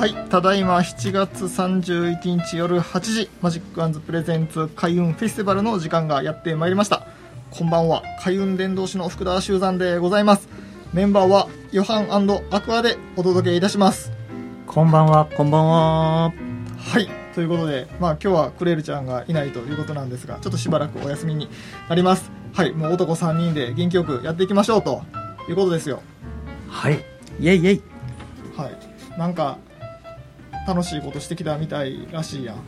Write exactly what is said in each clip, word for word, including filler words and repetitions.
はい、ただいましちがつさんじゅういちにち夜はちじ、マジック&プレゼンツ開運フェスティバルの時間がやってまいりました。こんばんは、開運伝道師の福田修山でございます。メンバーはヨハン&アクアでお届けいたします。 こんばんは。 こんばんは。 はい、ということで、まあ、今日はクレールちゃんがいないということなんですが、ちょっとしばらくお休みになります。はい、もう男さんにんで元気よくやっていきましょうということですよ。 はい、 イェイイェイ。 はい、なんか楽しいことしてきたみたいらしいやん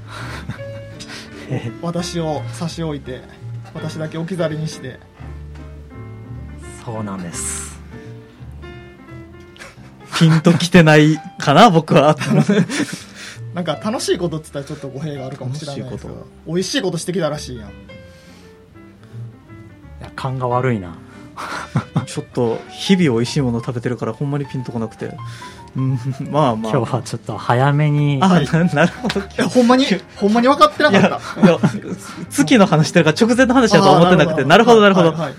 私を差し置いて、私だけ置き去りにして。 そうなんです。 ピンときてないかな僕はなんか楽しいことって言ったらちょっと語弊があるかもしれないですけど、美味しいことしてきたらしいやん。いや、勘が悪いなちょっと日々美味しいもの食べてるからほんまにピンとこなくて、うん、まあまあ今日はちょっと早めに。 あ、はい、な, なるほど。いやほんまにほんまに分かってなかった。 いやいや月の話してるから直前の話だと思ってなくて、なるほどなるほど、はいはい、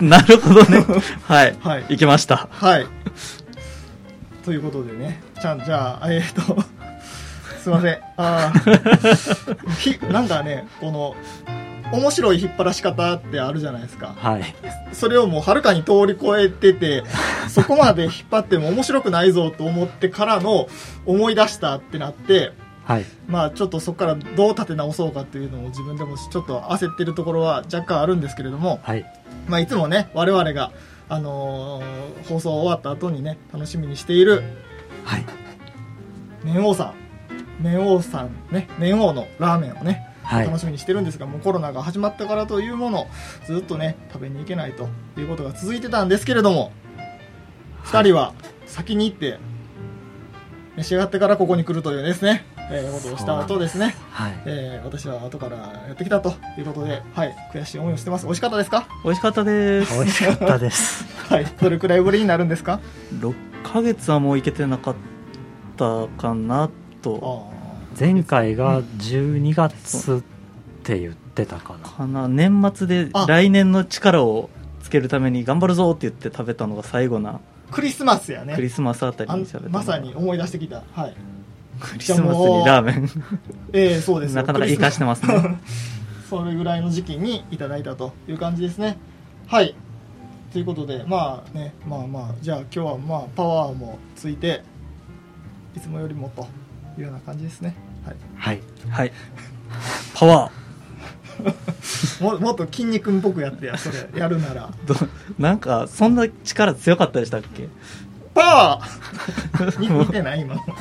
なるほどねはい、はい、行きました。 はい、ということでね、ちゃんじゃあえー、っとすいません、あひなんかね、この面白い引っ張らし方ってあるじゃないですか。 はい。 それをもうはるかに通り越えてて、そこまで引っ張っても面白くないぞと思ってからの思い出したってなって、 はい。 まあちょっとそこからどう立て直そうかっていうのを自分でもちょっと焦ってるところは若干あるんですけれども、 はい。 まあいつもね、我々があのー、放送終わった後にね、楽しみにしている、 はい。 麺王さん、麺王さんね、麺王のラーメンをね、 はい、 楽しみにしてるんですが、もうコロナが始まったからというものずっとね食べに行けないということが続いてたんですけれども、ふたりは先に行って召し上がってからここに来るというですね、えー、ことをした後ですね、 はい、 えー、私は後からやってきたということで、はい、悔しい思いをしてます。美味しかったですか？ 美味しかったです。 美味しかったですはい、どれくらいぶりになるんですか？ ろっかげつはもう行けてなかったかなと。 前回がじゅうにがつって言ってたかな、 かな。年末で来年の力をつけるために頑張るぞって言って食べたのが最後なクリスマスやね。 クリスマスあたりに食べた。 まさに思い出してきた。はい。 クリスマスにラーメンええ、そうですよ。 なかなか生かしてますねそれぐらいの時期にいただいたという感じですね。はい。ということで、まあね、まあまあ、じゃあ今日はまあパワーもついていつもよりもというような感じですね。はいはいはい、パワーも, もっと筋肉っぽくやってや、それやるならどなんかそんな力強かったでしたっけ？ パワー似てない今のはい、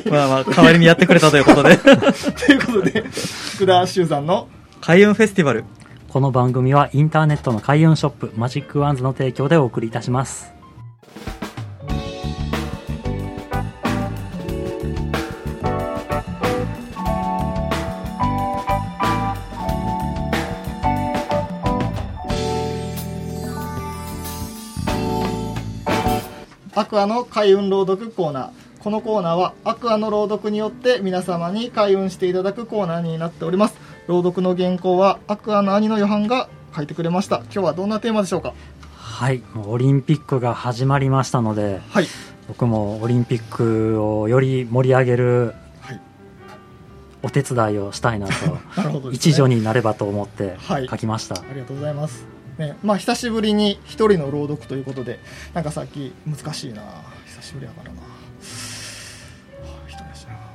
まあまあ代わりにやってくれたということでということで、福田修さんの開運フェスティバル、 この番組はインターネットの開運ショップマジックワンズの提供でお送りいたします。 アクアの開運朗読コーナー。このコーナーはアクアの朗読によって皆様に開運していただくコーナーになっております。朗読の原稿はアクアの兄のヨハンが書いてくれました。今日はどんなテーマでしょうか？ はい、もうオリンピックが始まりましたので、 はい、 僕もオリンピックをより盛り上げるお手伝いをしたいなとなるほど、ね、一助になればと思って書きました。 はい、ありがとうございます。ね、まあ久しぶりに一人の朗読ということで、なんかさっき難しいな、久しぶりやからな、はあ、一人やしな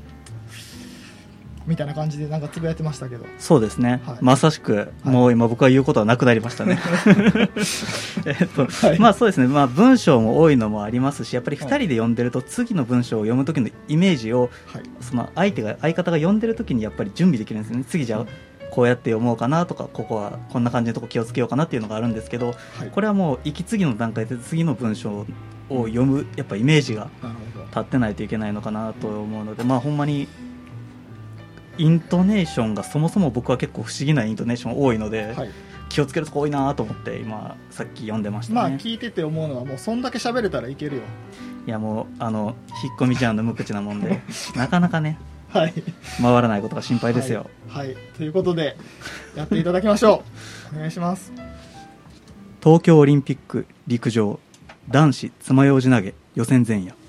みたいな感じでなんかつぶやいてましたけど、 そうですね、はい、まさしく、はい、もう今僕は言うことはなくなりましたねえっと、はい、まあそうですね、まあ、文章も多いのもありますし、やっぱりふたりで読んでると次の文章を読む時のイメージを、はい、その相手が相方が読んでる時にやっぱり準備できるんですよね。次じゃあ、うん、こうやって読もうかなとか、ここはこんな感じのとこ気をつけようかなっていうのがあるんですけど、はい、これはもう息継ぎの段階で次の文章を読むやっぱイメージが立ってないといけないのかなと思うので、まあほんまにイントネーションがそもそも僕は結構不思議なイントネーション多いので、はい、気をつけるとこ多いなと思って今さっき読んでましたね。 まあ聞いてて思うのは、もうそんだけ喋れたらいけるよ。 いやもうあの引っ込みちゃんの無口なもんでなかなかね、 はい、 回らないことが心配ですよ。 はい、はい、ということでやっていただきましょうお願いします。 東京オリンピック陸上男子爪楊枝投げ予選前夜。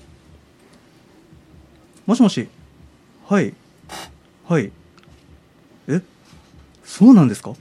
もしもし。はいはいえそうなんですか。あ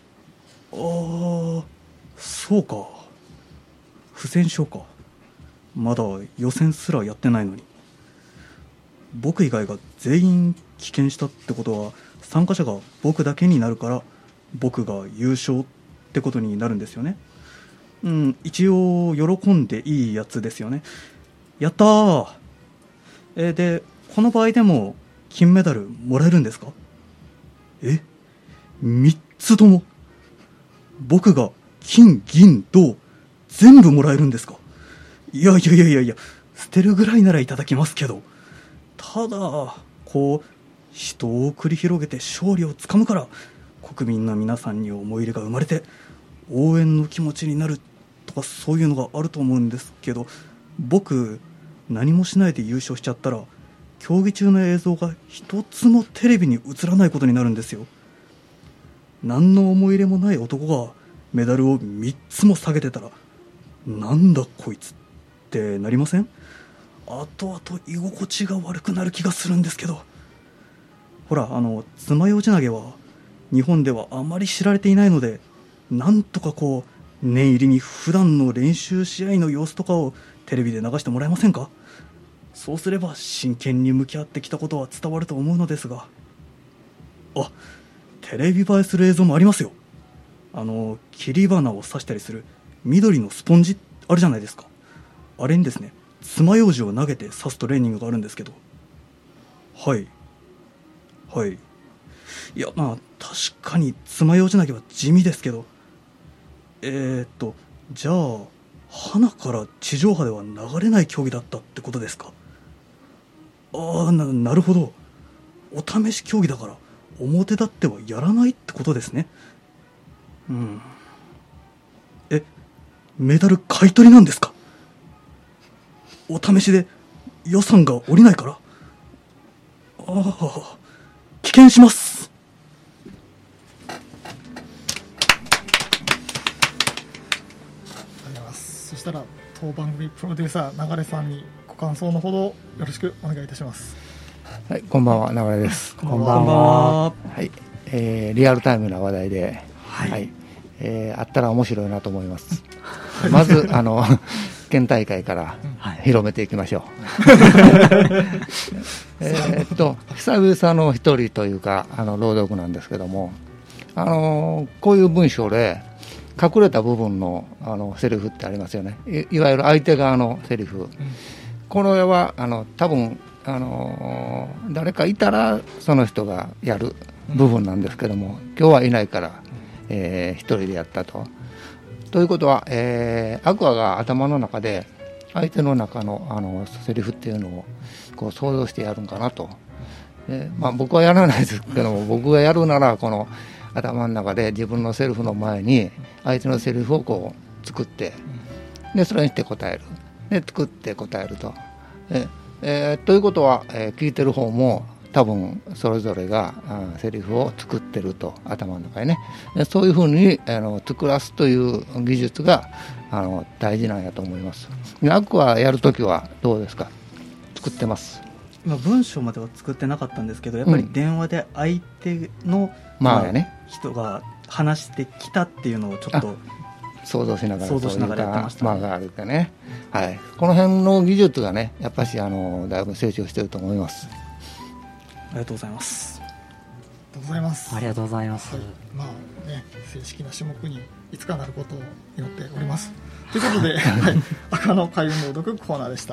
あそうか、不戦勝か。まだ予選すらやってないのに。僕以外が全員棄権したってことは参加者が僕だけになるから僕が優勝ってことになるんですよね。うん、一応喜んでいいやつですよね。やったー。えでこの場合でも金メダルもらえるんですか。えみっつとも。僕が金銀銅全部もらえるんですか。いやいやいやいやいや、捨てるぐらいならいただきますけど。ただこう人を繰り広げて勝利をつかむから国民の皆さんに思い入れが生まれて応援の気持ちになるとか、そういうのがあると思うんですけど、僕何もしないで優勝しちゃったら競技中の映像が一つもテレビに映らないことになるんですよ。何の思い入れもない男がメダルをみっつも下げてたら、なんだこいつってなりません？後々居心地が悪くなる気がするんですけど。ほら、あの爪楊枝投げは日本ではあまり知られていないので、なんとかこう念入りに普段の練習試合の様子とかをテレビで流してもらえませんか。そうすれば真剣に向き合ってきたことは伝わると思うのですが。あ、テレビ映えする映像もありますよ。あの切り花を刺したりする緑のスポンジあるじゃないですか。あれにですね、爪楊枝を投げて刺すトレーニングがあるんですけど。はいはいいや、まあ確かに爪楊枝投げは地味ですけど、えーっとじゃあ花から地上波では流れない競技だったってことですか。ああ、な、なるほど。お試し競技だから表立ってはやらないってことですね。うん。え、メダル買い取りなんですか。お試しで予算が下りないから。ああ、棄権します。 ありがとうございます。そしたら当番組プロデューサー流さんにご感想のほどよろしくお願いいたします。 はい、こんばんは、流です。 こんばんは。 はい、えー、リアルタイムな話題で、 はい、はい、 えー、あったら面白いなと思います。まずあの県大会から広めていきましょう。えっと久々の一人というかあの朗読なんですけども、あのこういう文章で隠れた部分のあのセリフってありますよね。 い, いわゆる相手側のセリフ、うん、これはあの多分あの誰かいたらその人がやる部分なんですけども、今日はいないから、えー、一人でやったと。ということは、えー、アクアが頭の中で相手の中のあのセリフっていうのをこう想像してやるんかなと。で、まあ、僕はやらないですけども、僕がやるならこの頭の中で自分のセリフの前に相手のセリフをこう作って、でそれにして答える、で作って答えると。でえー、ということは、えー、聞いてる方も多分それぞれがセリフを作ってると、頭の中にね。でそういうふうにあの作らすという技術があの大事なんやと思います。アクはやるときはどうですか。作ってます。 今文章までは作ってなかったんですけど、やっぱり電話で相手の、 うん、まあね、 人が話してきたっていうのをちょっと想像しながら想像しながらやってましたね。 まあがあるかね、はい、この辺の技術がね、やっぱしあのだいぶ成長していると思います。 ありがとうございます。 ありがとうございます。 ありがとうございます。はい、 まあね、正式な種目にいつかなることを祈っております。ということで、はい、赤の開運朗読コーナーでした。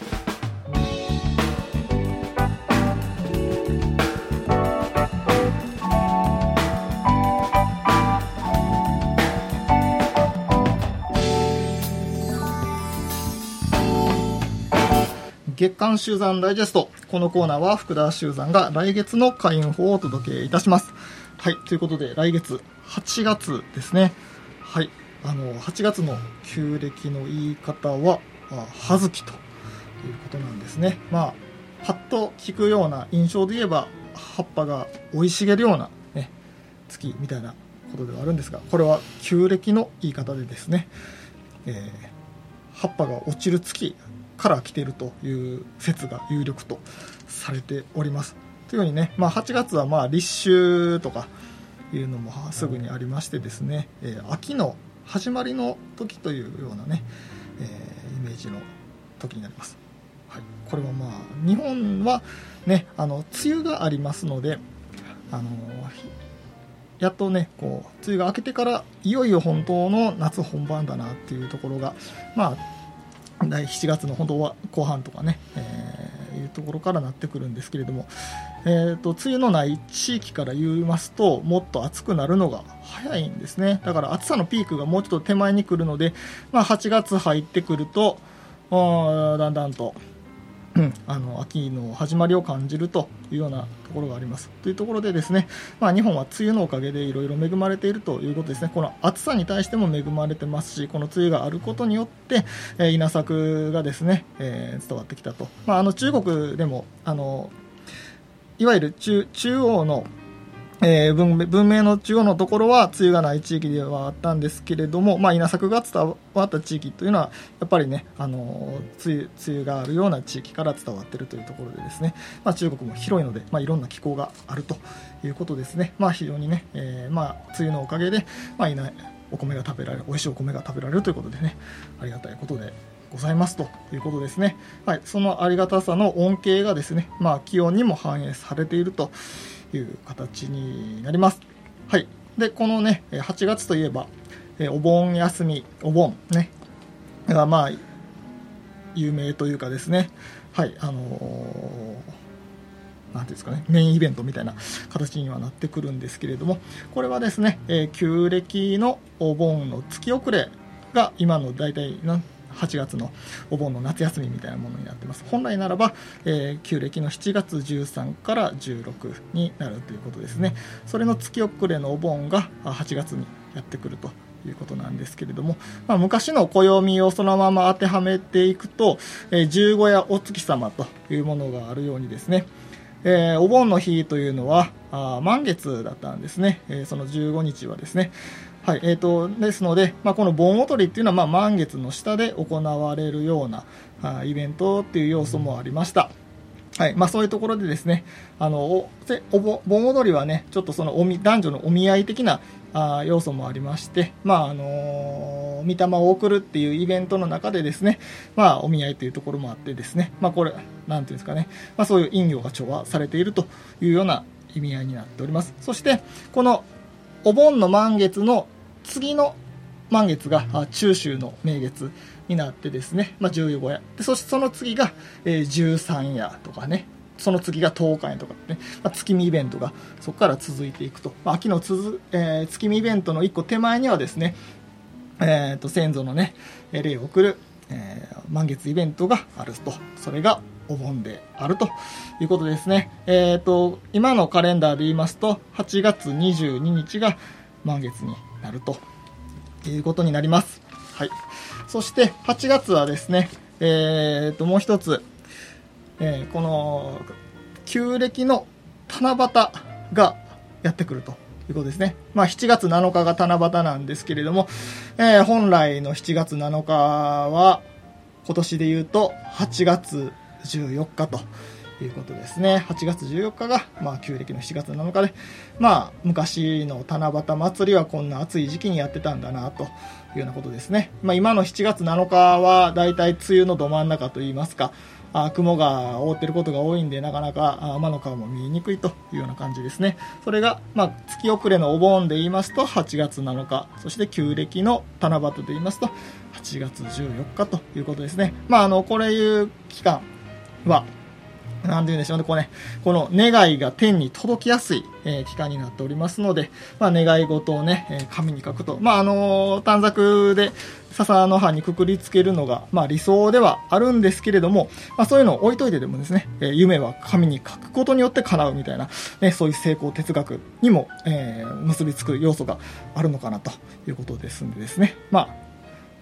月刊集山ダイジェスト。このコーナーは福田集山が来月の開運法をお届けいたします。はい、ということで来月はちがつですね。はい、あのはちがつの旧暦の言い方は葉月ということなんですね。まあパッと聞くような印象で言えば葉っぱが生い茂るような、ね、月みたいなことではあるんですが、これは旧暦の言い方でですね、えー、 葉っぱが落ちる月から来ているという説が有力とされております。というようにね、まあ、はちがつはまあ立秋とかいうのもすぐにありましてですね、えー、秋の始まりの時というようなね、えー、イメージの時になります。はい、これはまあ日本はね、あの梅雨がありますので、あのやっとねこう梅雨が明けてからいよいよ本当の夏本番だなっていうところが、まあしちがつの本当は後半とかね、えー、いうところからなってくるんですけれども、えーと、梅雨のない地域から言いますともっと暑くなるのが早いんですね。だから暑さのピークがもうちょっと手前に来るので、まあ、はちがつ入ってくるとだんだんとうん、あの秋の始まりを感じるというようなところがありますというところでですね、まあ、日本は梅雨のおかげでいろいろ恵まれているということですね。この暑さに対しても恵まれてますし、この梅雨があることによって、えー、稲作がですね、えー、伝わってきたと、まあ、あの中国でもあのいわゆる 中, 中央のえー、文, 文明の中央のところは梅雨がない地域ではあったんですけれども、まあ、稲作が伝わった地域というのはやっぱりね、あの梅雨、梅雨があるような地域から伝わっているというところでですね、まあ、中国も広いので、まあ、いろんな気候があるということですね。まあ、非常にね、えーまあ、梅雨のおかげで、まあ、稲お米が食べられる、美味しいお米が食べられるということでね、ありがたいことでございますということですね。はい、そのありがたさの恩恵がですね、まあ、気温にも反映されているという形になります。はい。で、このね、はちがつといえば、えお盆休み、お盆ね、がまあ、有名というかですね、はい、あのー、なんていうんですかね、メインイベントみたいな形にはなってくるんですけれども、これはですね、えー、旧暦のお盆の月遅れが今の大体なはちがつのお盆の夏休みみたいなものになってます。本来ならば、えー、旧暦のしちがつじゅうさんからじゅうろくになるということですね。それの月遅れのお盆がはちがつにやってくるということなんですけれども、まあ、昔の暦をそのまま当てはめていくと、えー、十五夜お月様というものがあるようにですね、えー、お盆の日というのはあ満月だったんですね。えー、そのじゅうごにちはですね、はいえー、とですので、まあ、この盆踊りっていうのはまあ満月の下で行われるようなあイベントっていう要素もありました。はいまあ、そういうところでですね、あのおお盆踊りはね、ちょっとそのおみ男女のお見合い的なあ要素もありまして、まああのー、御霊を送るっていうイベントの中でですね、まあ、お見合いというところもあってですね、まあ、これなんていうんですかね、まあ、そういう陰陽が調和されているというような意味合いになっております。そしてこのお盆の満月の次の満月が中秋の名月になってですね、まあ、じゅうご夜で、そしてその次が、えー、じゅうさん夜とかね、その次がとおか夜とかね、まあ、月見イベントがそこから続いていくと、まあ、秋のつづ、えー、月見イベントのいっこ手前にはですね、えー、と先祖のね霊を送る、えー、満月イベントがあると、それがお盆であるということですね。えー、と今のカレンダーで言いますとはちがつにじゅうににちが満月になるということになります。はい。そしてはちがつはですね、えー、ともう一つ、えー、この旧暦の七夕がやってくるということですね。まあ、しちがつなのかが七夕なんですけれども、えー、本来のしちがつなのかは今年で言うとはちがつじゅうよっかということですね。はちがつじゅうよっかが、まあ、旧暦のしちがつなのかで、まあ、昔の七夕祭りはこんな暑い時期にやってたんだなというようなことですね。まあ、今のしちがつなのかはだいたい梅雨のど真ん中といいますか、あ雲が覆っていることが多いんで、なかなか天の川も見えにくいというような感じですね。それが、まあ、月遅れのお盆で言いますとはちがつなのか、そして旧暦の七夕で言いますとはちがつじゅうよっかということですね。まあ、あのこれいう期間はなんて言うんでしょうね、こうね、この願いが天に届きやすい、えー、期間になっておりますので、まあ、願い事をね、えー、紙に書くと、まああのー、短冊で笹の葉にくくりつけるのが、まあ、理想ではあるんですけれども、まあ、そういうのを置いといてでもですね、えー、夢は紙に書くことによって叶うみたいな、ね、そういう成功哲学にも、えー、結びつく要素があるのかなということですんでですね、まあ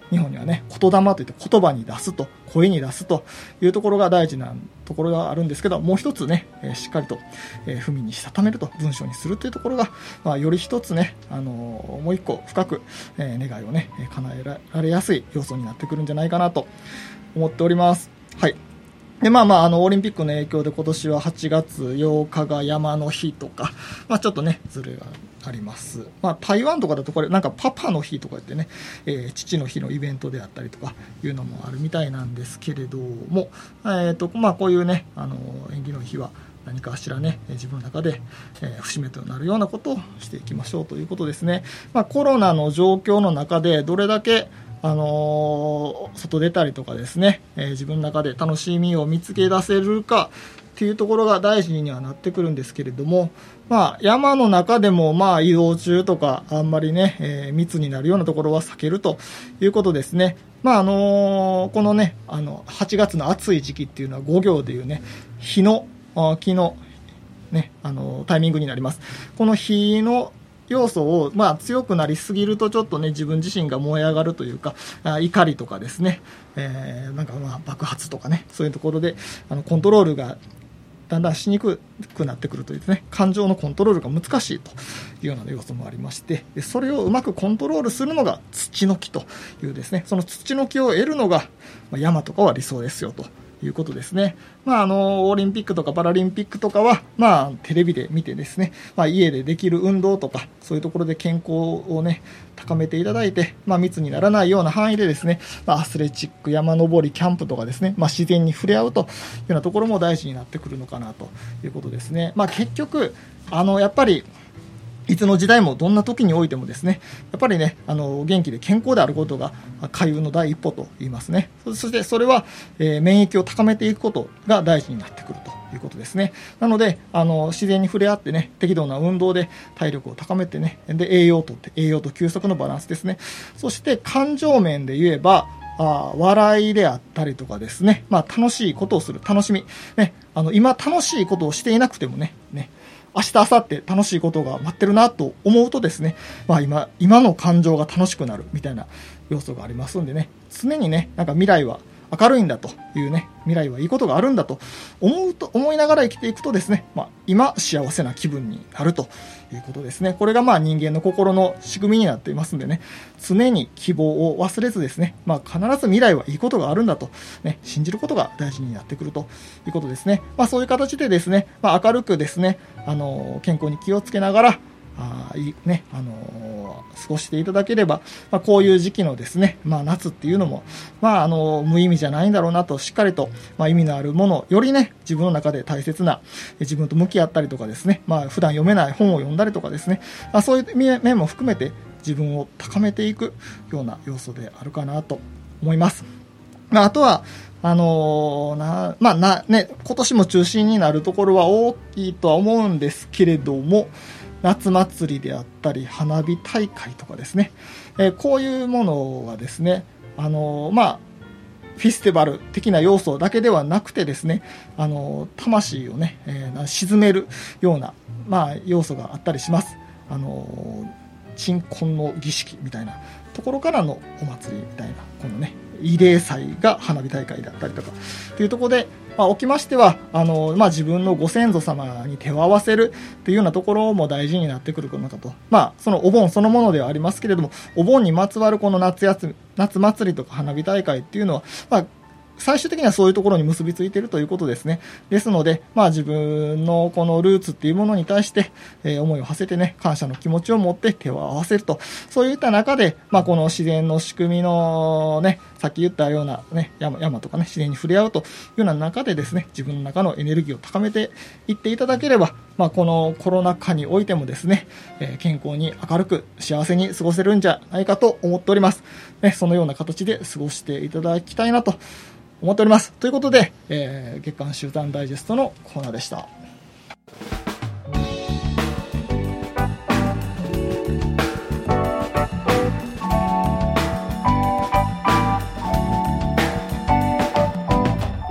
日本にはね、言霊といって言葉に出すと、声に出すというところが大事なところがあるんですけど、もう一つね、えー、しっかりと、えー、文にしたためると、文章にするというところが、まあ、より一つね、あのー、もう一個深く、えー、願いをね、叶えられやすい要素になってくるんじゃないかなと思っております。はい。で、まあまあ、あの、オリンピックの影響で今年ははちがつようかが山の日とか、まあちょっとね、ずれがあります。まあ台湾とかだとこれ、なんかパパの日とか言ってね、えー、父の日のイベントであったりとかいうのもあるみたいなんですけれども、えっと、まあこういうね、あの、縁起の日は何かしらね、自分の中で、えー、節目となるようなことをしていきましょうということですね。まあコロナの状況の中でどれだけあのー、外出たりとかですね、えー、自分の中で楽しみを見つけ出せるかっていうところが大事にはなってくるんですけれども、まあ山の中でもまあ移動中とかあんまりね、えー、密になるようなところは避けるということですね。まああのー、このね、あのはちがつの暑い時期っていうのはご行でいうね、日の気のね、あのー、タイミングになります。この日の要素を、まあ、強くなりすぎるとちょっとね、自分自身が燃え上がるというか、あ怒りとかですね、えー、なんかまあ爆発とかね、そういうところであのコントロールがだんだんしにくくなってくるというですね、感情のコントロールが難しいというような要素もありまして、でそれをうまくコントロールするのが土の木というですね、その土の木を得るのが、まあ、山とかは理想ですよということですね。まあ、あのオリンピックとかパラリンピックとかは、まあ、テレビで見てですね、まあ、家でできる運動とかそういうところで健康をね高めていただいて、まあ、密にならないような範囲でですね、まあ、アスレチック、山登り、キャンプとかですね、まあ、自然に触れ合うというようなところも大事になってくるのかなということですね。まあ、結局あのやっぱりいつの時代もどんな時においてもですね、やっぱりね、あの元気で健康であることが開運の第一歩と言いますね。そしてそれは、えー、免疫を高めていくことが大事になってくるということですね。なのであの自然に触れ合ってね、適度な運動で体力を高めてね、で栄養とって栄養と休息のバランスですね。そして感情面で言えばあ笑いであったりとかですね、まあ、楽しいことをする楽しみ、ね、あの今楽しいことをしていなくてもねね明日明後日楽しいことが待ってるなと思うとですね、まあ、今今の感情が楽しくなるみたいな要素がありますんでね、常にねなんか未来は明るいんだというね、未来はいいことがあるんだと思うと思いながら生きていくとですね、まあ、今幸せな気分になるということですね。これがまあ人間の心の仕組みになっていますんでね、常に希望を忘れずですね、まあ、必ず未来はいいことがあるんだと、ね、信じることが大事になってくるということですね。まあ、そういう形でですね、まあ、明るくですね、あの健康に気をつけながらあいいね、あのー、過ごしていただければ、まあ、こういう時期のですね、まあ、夏っていうのも、まあ、あのー、無意味じゃないんだろうなと、しっかりと、まあ、意味のあるもの、よりね、自分の中で大切な、自分と向き合ったりとかですね、まあ、普段読めない本を読んだりとかですね、まあ、そういう面も含めて自分を高めていくような要素であるかなと思います。まあ、あとは、あのー、な、まあ、な、ね、今年も中心になるところは大きいとは思うんですけれども、夏祭りであったり花火大会とかですね、えー、こういうものはですね、あのー、まあフェスティバル的な要素だけではなくてですね、あのー、魂をね、えー、沈めるような、まあ、要素があったりします。あのー、鎮魂の儀式みたいなところからのお祭りみたいな、このね慰霊祭が花火大会だったりとかというところで、まあ、おきましてはあの、まあ、自分のご先祖様に手を合わせるというようなところも大事になってくるのかと、まあ、そのお盆そのものではありますけれども、お盆にまつわるこの夏休み夏祭りとか花火大会っていうのは、まあ最終的にはそういうところに結びついているということですね。ですので、まあ自分のこのルーツっていうものに対して、えー、思いを馳せてね、感謝の気持ちを持って手を合わせると。そういった中で、まあこの自然の仕組みのね、さっき言ったようなね、山、山とかね、自然に触れ合うというような中でですね、自分の中のエネルギーを高めていっていただければ、まあこのコロナ禍においてもですね、えー、健康に明るく幸せに過ごせるんじゃないかと思っております。ね、そのような形で過ごしていただきたいなと思っております。ということで、えー、月刊集団ダイジェストのコーナーでした。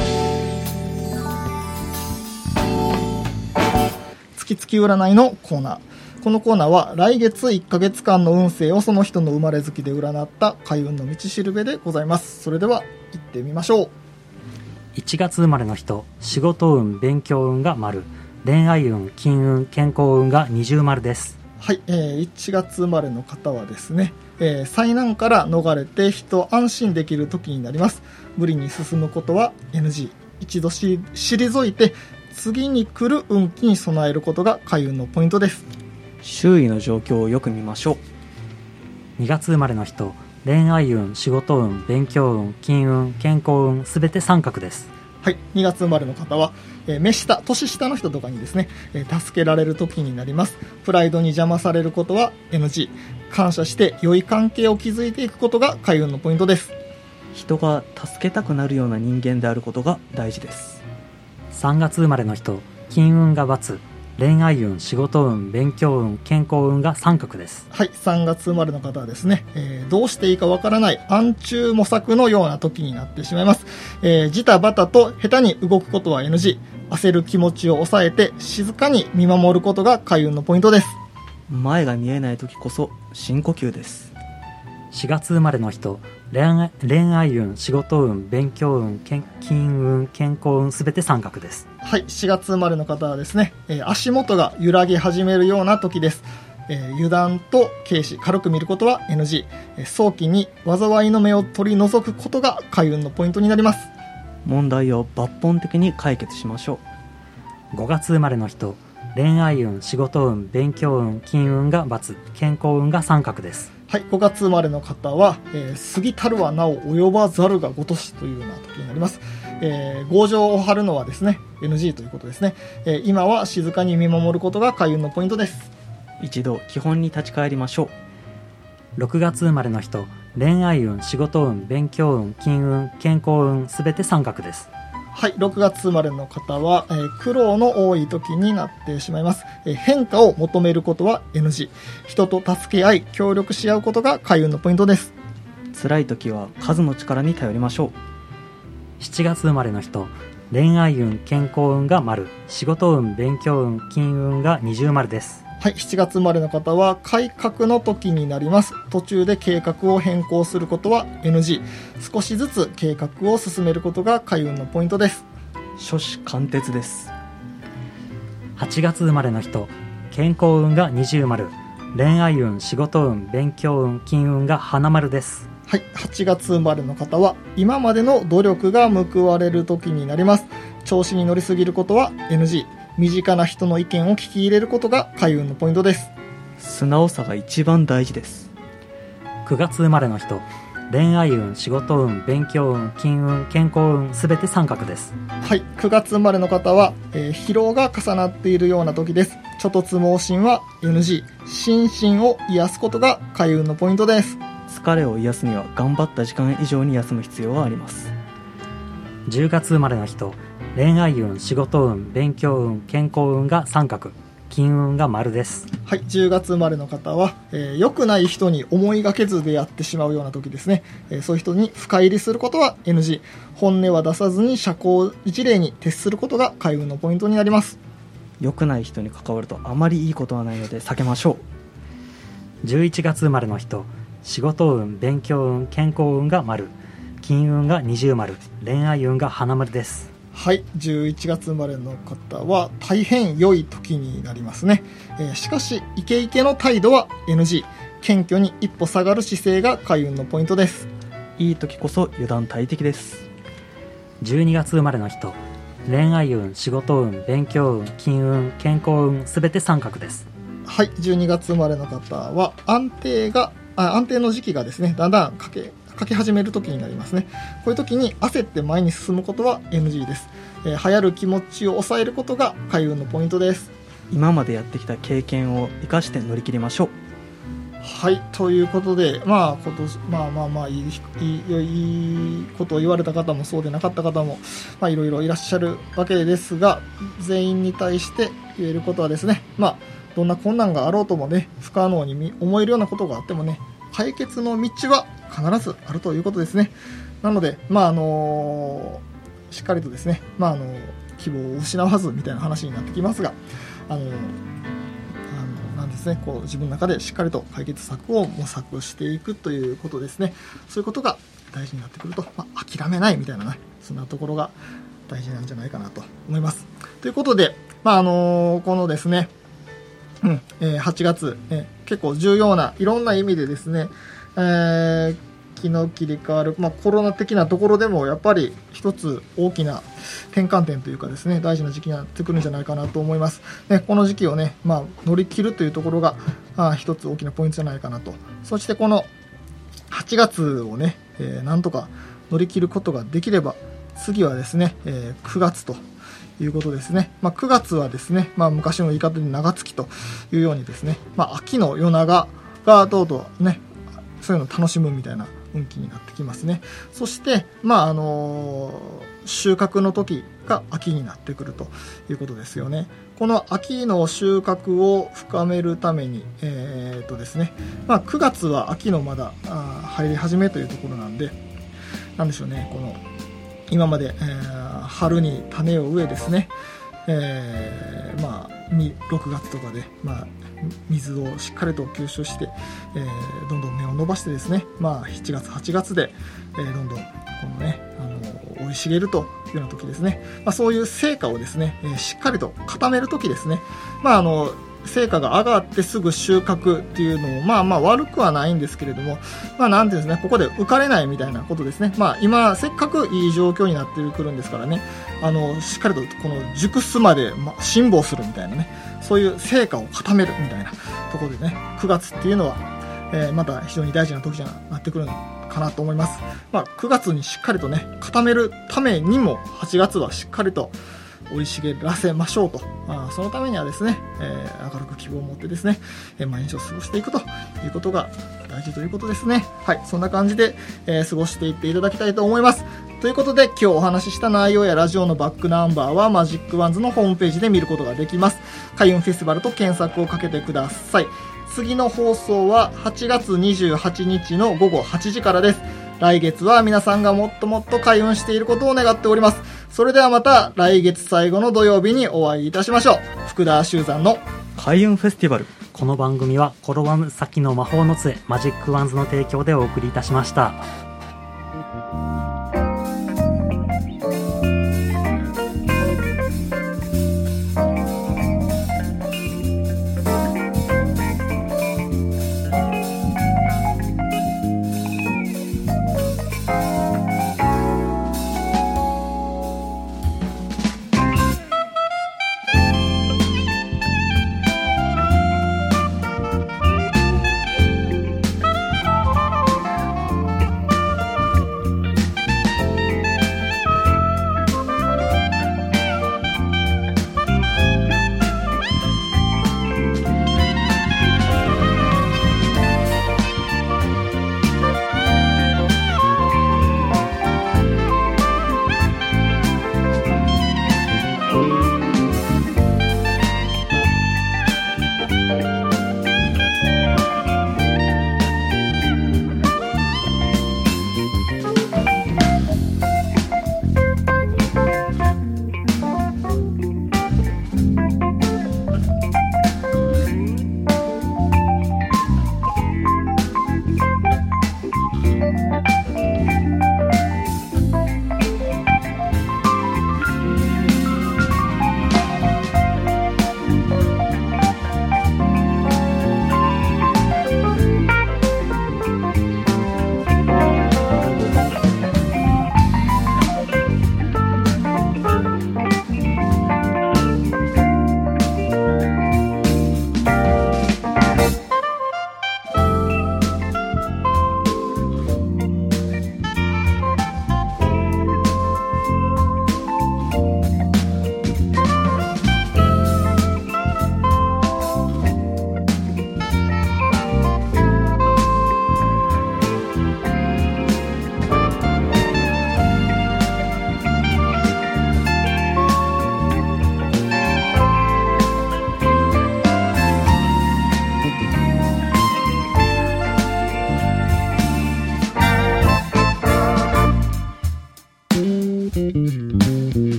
月々占いのコーナー。 このコーナーは来月いっかげつかんの運勢をその人の生まれ月で占った開運の道しるべでございます。それでは行ってみましょう。 いちがつ生まれの人、仕事運勉強運が丸、恋愛運金運健康運が二重丸です。 はい、えー、いちがつ生まれの方はですね、えー、災難から逃れて人安心できる時になります。無理に進むことは エヌジー、 一度し退いて次に来る運気に備えることが開運のポイントです。 周囲の状況をよく見ましょう。にがつ生まれの人、恋愛運仕事運勉強運金運健康運すべて三角です。 はい、にがつ生まれの方は、えー、目下年下の人とかにですね、えー、助けられる時になります。プライドに邪魔されることは エヌジー、 感謝して良い関係を築いていくことが開運のポイントです。 人が助けたくなるような人間であることが大事です。 さんがつ生まれの人、金運が×、恋愛運仕事運勉強運健康運が三角です。 はい、さんがつ生まれの方はですね、えー、どうしていいかわからない暗中模索のような時になってしまいます。えー、ジタバタと下手に動くことは エヌジー、 焦る気持ちを抑えて静かに見守ることが開運のポイントです。 前が見えない時こそ深呼吸です。 しがつ生まれの人、恋愛、恋愛運仕事運勉強運金運健康運すべて三角です。 はい、しがつ生まれの方はですね、えー、足元が揺らぎ始めるような時です。えー、油断と軽視軽く見ることは エヌジー、えー、早期に災いの目を取り除くことが開運のポイントになります。 問題を抜本的に解決しましょう。ごがつ生まれの人、恋愛運仕事運勉強運金運が×健康運が三角です。 はい、ごがつ生まれの方は、えー、過ぎたるはなお及ばざるがごとしというような時になります。えー、強情を張るのはですね エヌジー ということですね。えー、今は静かに見守ることが開運のポイントです。 一度基本に立ち返りましょう。ろくがつ生まれの人、恋愛運仕事運勉強運金運健康運すべて三角です。 はい、ろくがつ生まれの方は、えー、苦労の多い時になってしまいます。えー、変化を求めることは エヌジー、 人と助け合い協力し合うことが開運のポイントです。 辛い時は数の力に頼りましょう。 しちがつ生まれの人、恋愛運健康運が丸、仕事運勉強運金運が二重丸です。 はい、しちがつ生まれの方は改革の時になります。途中で計画を変更することは エヌジー、 少しずつ計画を進めることが開運のポイントです。 初志貫徹です。 はちがつ生まれの人、健康運が二重丸、恋愛運仕事運勉強運金運が花丸です。 はい、はちがつ生まれの方は今までの努力が報われる時になります。調子に乗りすぎることは エヌジー、身近な人の意見を聞き入れることが開運のポイントです。 素直さが一番大事です。 くがつ生まれの人、恋愛運仕事運勉強運金運健康運すべて三角です。 はい、くがつ生まれの方は、えー、疲労が重なっているような時です。ちょっとつ盲信は エヌジー、 心身を癒すことが開運のポイントです。 疲れを癒すには頑張った時間以上に休む必要があります。 じゅうがつ生まれの人、恋愛運仕事運勉強運健康運が三角、金運が丸です。 はい、じゅうがつ生まれの方は、えー、良くない人に思いがけず出会ってしまうような時ですね。えー、そういう人に深入りすることは エヌジー、 本音は出さずに社交辞令に徹することが開運のポイントになります。 良くない人に関わるとあまりいいことはないので避けましょう。じゅういちがつ生まれの人、仕事運勉強運健康運が丸、金運が二重丸、恋愛運が花丸です。 はい、じゅういちがつ生まれの方は大変良い時になりますね。えー、しかしイケイケの態度は エヌジー、 謙虚に一歩下がる姿勢が開運のポイントです。 いい時こそ油断大敵です。 じゅうにがつ生まれの人、恋愛運仕事運勉強運金運健康運すべて三角です。 はい、じゅうにがつ生まれの方は安定があ安定の時期がですねだんだんかけかけ始める時になりますね。こういう時に焦って前に進むことは エヌジー です。えー、流行る気持ちを抑えることが開運のポイントです。 今までやってきた経験を生かして乗り切りましょう。 はい、ということで、まあ今年まあまあまあいい、いい、いいことを言われた方もそうでなかった方も、まあ、いろいろいらっしゃるわけですが、全員に対して言えることはですね、まあどんな困難があろうともね、不可能に思えるようなことがあってもね、解決の道は必ずあるということですね。なので、まああのー、しっかりとですね、まああのー、希望を失わずみたいな話になってきますが、あのー、あのななんですね、こう自分の中でしっかりと解決策を模索していくということですね。そういうことが大事になってくると、まあ、諦めないみたいなね、そんなところが大事なんじゃないかなと思います。ということで、まああのー、このですね、うんえー、はちがつ、えー、結構重要ないろんな意味でですね、えー、気の切り替わる、まあ、コロナ的なところでもやっぱり一つ大きな転換点というかですね、大事な時期になってくるんじゃないかなと思います。ね、この時期をね、まあ、乗り切るというところがあ一つ大きなポイントじゃないかなと。そしてこのはちがつをね、えー、なんとか乗り切ることができれば、次はですね、えー、くがつということですね。まあ、くがつはですね、まあ、昔の言い方で長月というようにですね、まあ、秋の夜長がどうぞね、そういうのを楽しむみたいな運気になってきますね。そして、まああのー、収穫の時が秋になってくるということですよね。この秋の収穫を深めるために、えーとですね、まあ、くがつは秋のまだあ入り始めというところなんで、なんでしょうね、この今まで、えー、春に種を植えですね、えー、まあろくがつとかで、まあ、水をしっかりと吸収して、えー、どんどん芽を伸ばしてですね、まあ、しちがつはちがつで、えー、どんどんこのね、あの生い茂るというような時ですね、まあ、そういう成果をですね、えー、しっかりと固める時ですね、まああの成果が上がってすぐ収穫っていうのもまあまあ悪くはないんですけれども、まあなんていうんですね、ここで浮かれないみたいなことですね。まあ今せっかくいい状況になってくるんですからね、あのしっかりとこの熟すまで辛抱するみたいなね、そういう成果を固めるみたいなところでね、くがつっていうのは、えー、また非常に大事な時じゃなってくるのかなと思います。まあくがつにしっかりとね固めるためにもはちがつはしっかりと生い茂らせましょうと。あそのためにはですね、えー、明るく希望を持ってですね、えー、毎日を過ごしていくということが大事ということですね。はい、そんな感じで、えー、過ごしていっていただきたいと思います。ということで今日お話しした内容やラジオのバックナンバーはマジックワンズのホームページで見ることができます。開運フェスティバルと検索をかけてください。次の放送ははちがつにじゅうはちにちのごごはちじからです。来月は皆さんがもっともっと開運していることを願っております。それではまた来月最後の土曜日にお会いいたしましょう。福田修山の開運フェスティバル。 この番組は転ばぬ先の魔法の杖マジックワンズの提供でお送りいたしました。